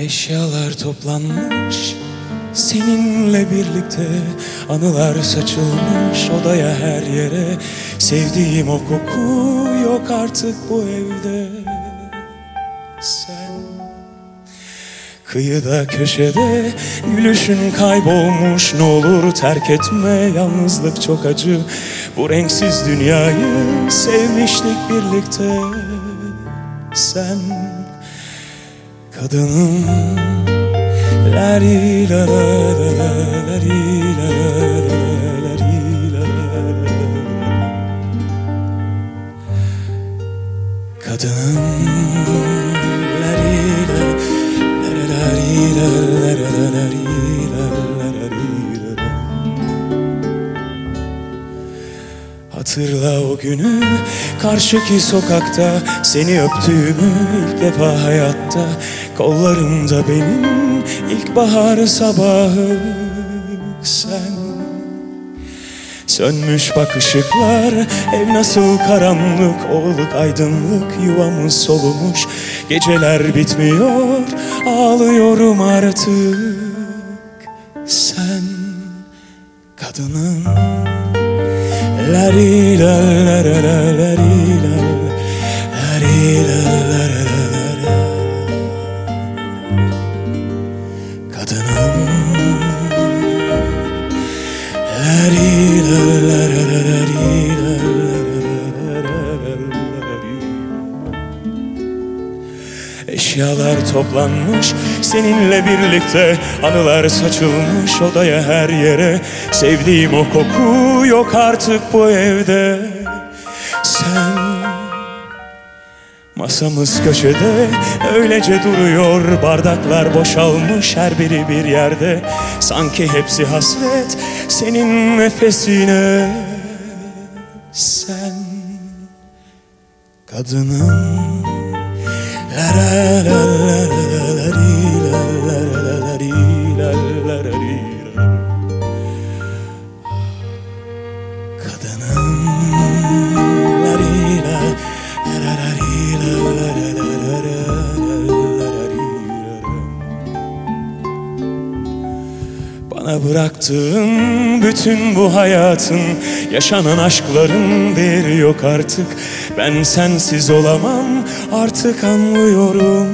Eşyalar toplanmış seninle birlikte, anılar saçılmış odaya her yere. Sevdiğim o koku yok artık bu evde. Sen kıyıda köşede, gülüşün kaybolmuş. Ne olur terk etme, yalnızlık çok acı. Bu renksiz dünyayı sevmiştik birlikte. Sen kadınım, lari la la la lari la lari la. Kadınım, lari la lari la lari la. Hatırla o günü, karşıki sokakta seni öptüğümü ilk defa hayatta. Kollarımda benim ilkbahar sabahı. Sen sönmüş bak ışıklar, ev nasıl karanlık, oğluk aydınlık, yuvamız solumuş. Geceler bitmiyor, ağlıyorum artık. Sen kadınım, lari la la la la lari la lari la la la la. Kadınım, lari la la la la lari la la la la. Eşyalar toplanmış seninle birlikte, anılar saçılmış odaya her yere. Sevdiğim o koku yok artık bu evde. Sen masamız köşede öylece duruyor, bardaklar boşalmış her biri bir yerde. Sanki hepsi hasret senin nefesine. Sen kadınım, la la la la la la la la la la la. Kadınım, lari la la la la la la. Bana bıraktığın bütün bu hayatın, yaşanan aşkların değeri yok artık. Ben sensiz olamam artık, anlıyorum.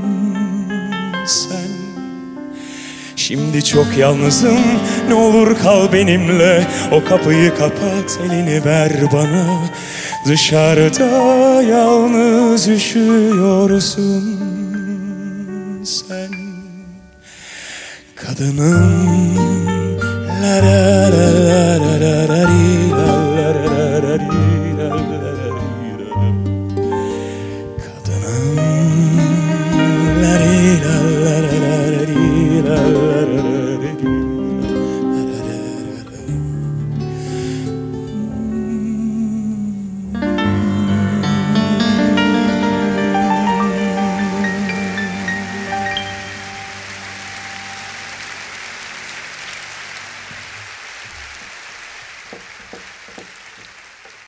Sen şimdi çok yalnızım, ne olur kal benimle. O kapıyı kapat, elini ver bana. Dışarıda yalnız üşüyorsun sen. Kadınım, la la la la la la la la la la la. Kadınım, la la la la la la la.